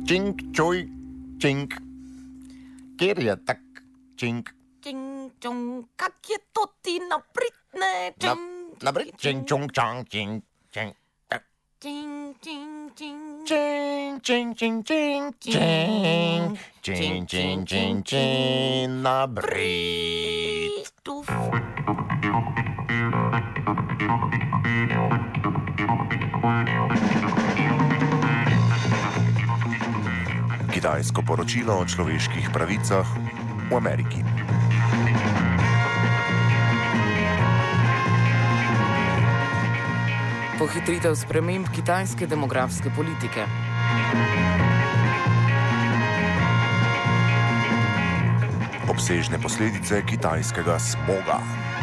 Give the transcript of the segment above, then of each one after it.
Čink, čuj, čink. Kjer je tak čink? Čing, čong, kak je to ti napritne? Naprej, čink, čong, čang, čink, čink. Čing, čing, čing. Čing, čing, čing, čing, čing. Čing, čing, čing, čing, naprej. Tuf. Kitajsko poročilo o človeških pravicah v Ameriki. Pohitritev sprememb kitajske demografske politike. Obsežne posledice kitajskega smoga.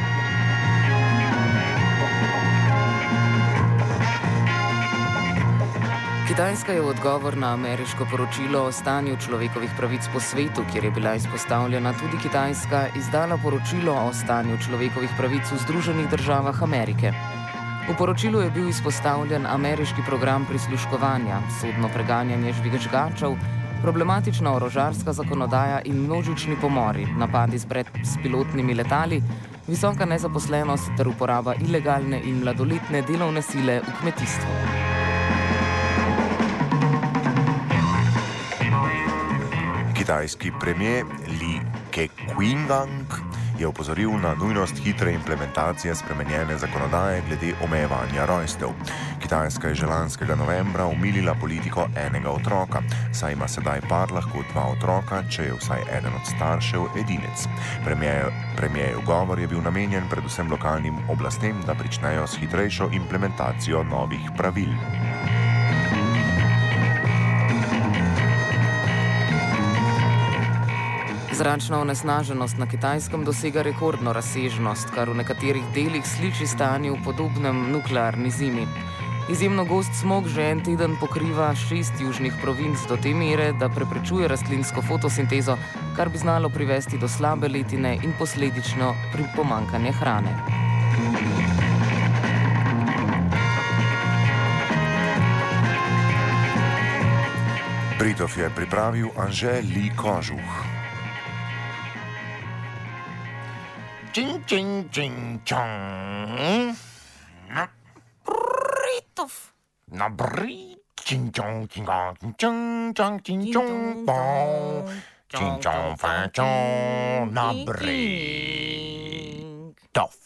Kitajska je v odgovor na ameriško poročilo o stanju človekovih pravic po svetu, kjer je bila izpostavljena tudi Kitajska, izdala poročilo o stanju človekovih pravic v Združenih državah Amerike. V poročilu je bil izpostavljen ameriški program prisluškovanja, sodno preganjanje žvižgačev, problematična orožarska zakonodaja in množični pomori, napadi z brezpilotnimi letali, visoka nezaposlenost ter uporaba ilegalne in mladoletne delovne sile v kmetijstvu. Kitajski premijer Li Keqiang je opozoril na nujnost hitre implementacije spremenjene zakonodaje glede omejevanja rojstev. Kitajska je že lanskega novembra omilila politiko enega otroka, saj ima sedaj par lahko 2 otroka, če je vsaj eden od staršev edinec. Premijerjev govor je bil namenjen predvsem lokalnim oblastem, da pričnejo s hitrejšo implementacijo novih pravil. Zračna onesnaženost na Kitajskem dosega rekordno razsežnost, kar v nekaterih delih sliči stanju podobnem nuklearni zimi. Izjemno gost smog že en teden pokriva 6 južnih provinc do te mere, da preprečuje rastlinsko fotosintezo, kar bi znalo privesti do slabe letine in posledično pomanjkanje hrane. Britov je pripravil Anže Li Kožuh. Čing, čing, čing, čong. Britov. Na bri. Čing, čong, čing, čing, čing, čing, čing, čong, bong. Čing, čong, fan, čong. Na bri. Tof.